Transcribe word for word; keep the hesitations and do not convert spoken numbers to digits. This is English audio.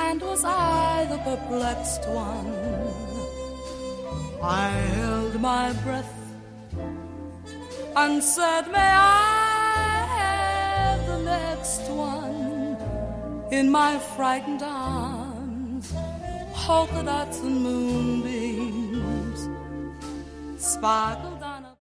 and was I the perplexed one? I held my breath and said, may I have the next one? In my frightened arms, polka dots and moonbeams sparkled